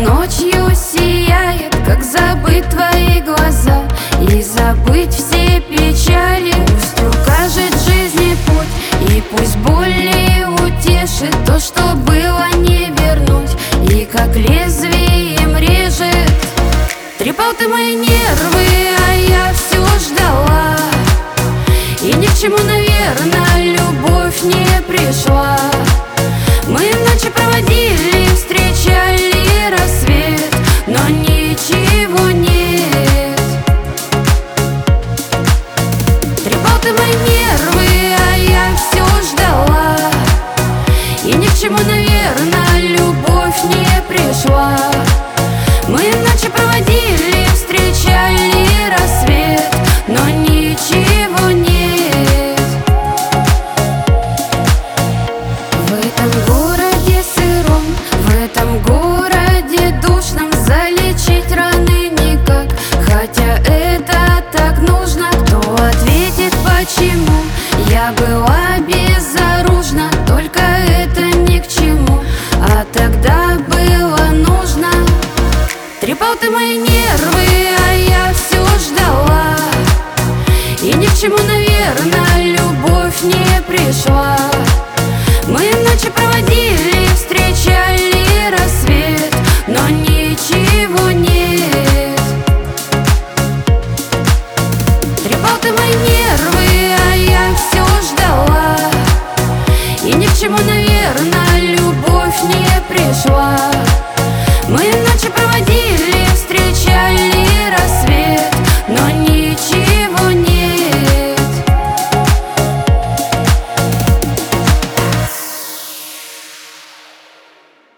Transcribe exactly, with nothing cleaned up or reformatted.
ночью сияет, как забыть твои глаза и забыть все печали. Пусть укажет жизни путь, и пусть боли утешит. То, что было, не вернуть, и как лезвием режет. Трепал ты мои нервы, а я все ждала, и ни к чему, наверное, любовь не пришла. Мы ночи проводили, встречали рассвет, но ничего нет. Трепал ты мои нервы, а я все ждала, и ни к чему, наверное, любовь не пришла. Мы ночи проводили, встречали рассвет, но ничего нет. В этом городе сыром, в этом городе душном залечить раны никак. Хотя это так нужно, кто ответит почему? Я была безоружна, только это ни к чему, а тогда было нужно. Трепал ты мои нервы, а я все ждала, и ни к чему, наверное, любовь не пришла.